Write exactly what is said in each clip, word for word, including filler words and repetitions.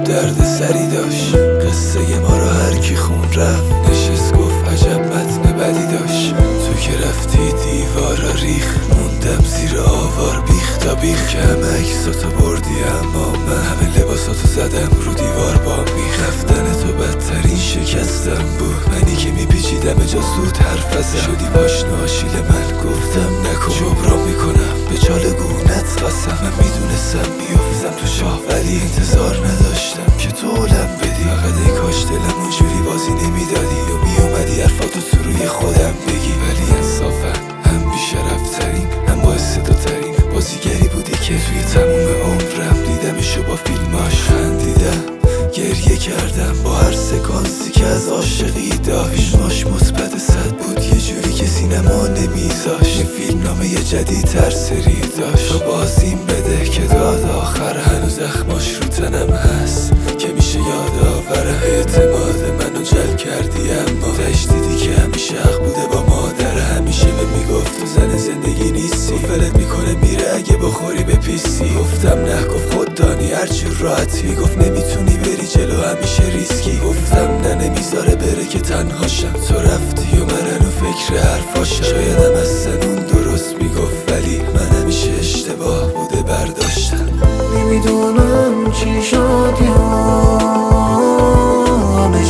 درد سری داشت. قصه ما رو هر کی خون رفت نشست گفت عجب متن بدی داشت. تو که رفتی دیوارا ریخ موندم زیر آوار بیخ تا بیخ که همه عکساتو بردی اما من همه لباساتو زدم رو دیوار با میخ. رفتن تو بدترین شکستم بود، منی که میپیچیدم اجا زود حرف ازم شدی پاشنه آشیل من. گفتم نکن جبران میکنم به چالگونت قسم. من میدونستم میافتم تو شاه ولی انتظار نداشتم که تو علم بدی. فقط ای کاش دلم اونجوری بازی نمیدادی و میومدی حرفاتو تو روی خودم بگی. ولی انصافا هم بیشرفترین هم با استعدادترین بازیگری بودی که توی تموم عمرم دیدمشو با فیلماش. خندیدم گریه کردم با هر سکانسی که از عاشقی داشت. فیلماش مثبت صد بود یه جوری که سینما نمیذاش. یه فیلمنامه یه جدید هر سری داشت. تو بازیم بده که داد آخر هنوز زخماش رو تنم هست که میشه یادآورم. اعتماد منو جل کردی اما تش دیدی که همیشه حق بوده با مادر. همیشه به میگفت تو زن زندگی نیستی، فلت میکنه میره اگه بخوری به پیسی. گفتم نه گفت خود دانی هرچی راحتی. گفت نمیتونی بری جلو همیشه ریسکی. گفتم نه نمیذاره بره که تنهاشم. تو رفتی و من هنو فکر حرفاشم. شایدم از سنون درست میگفت ولی من همیشه اشتباه بوده برداشتم. نمیدونم چی شد یا همه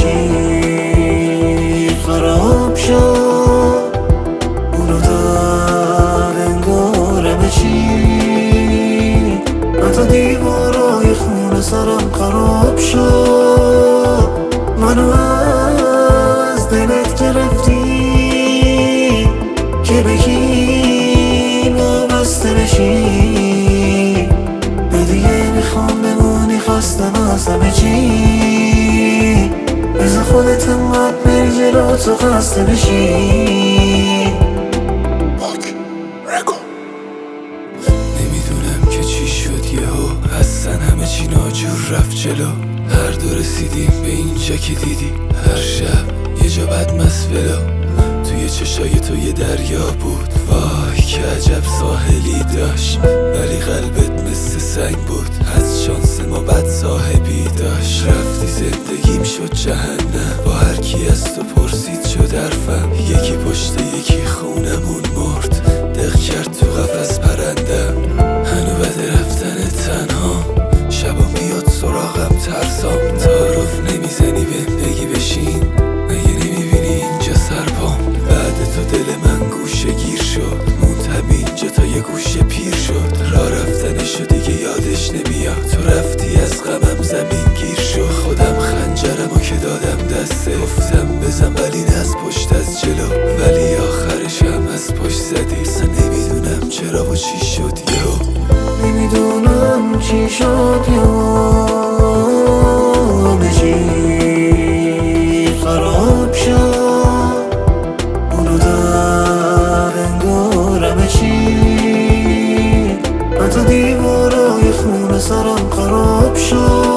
چی خراب شد. اونو داد انگار همه چی حتی دیوارای خونه سرم خراب شد. منو از دلت گرفتی که بگی وابسته بشی. دیگه میخوام بمونی خواستم از همه چی. بذار خودت انقدر بری جلو تو خسته بشی. نمیدونم که چی شد یهو اصلا همه چی ناجور رفت جلو. هر دو رسیدیم به اینجا که دیدی هر شب یه جا بد مسولو. توی چشای تو یه دریا بود وای که عجب ساحلی داشت. ولی قلبت مثل سنگ بود از شانس ما بد صاحبی داشت. رفتی زندگیم شد جهنم با هر کی از تو پرسید شد حرفم. یکی پشت یکی خونمون مرد دق کرد تو قفس پرندم. هنو بده رفتن تنها شبا میاد سراغم ترسام. تعارف نمیزنی بهم بگی بشین مگه نمیبینی اینجا سرپام. بعد تو دل من گوشه گیر شد موند همینجا تا یه گوشه پیر شد. راه رفتنشو دیگه یادش نمیاد. تو رفتی از غمم زمین گیر شد. خودم خنجرمو که دادم دسته گفتم بزن ولی نه از پشت از جلو. ولی آخرش هم از پشت زدی. اصلا نمیدونم چرا و چی شد یهو. نمیدونم چی شد یا همه چی خراب شد. اونو در انگار همه چی حتی دیوارای خونه سرم خراب شد.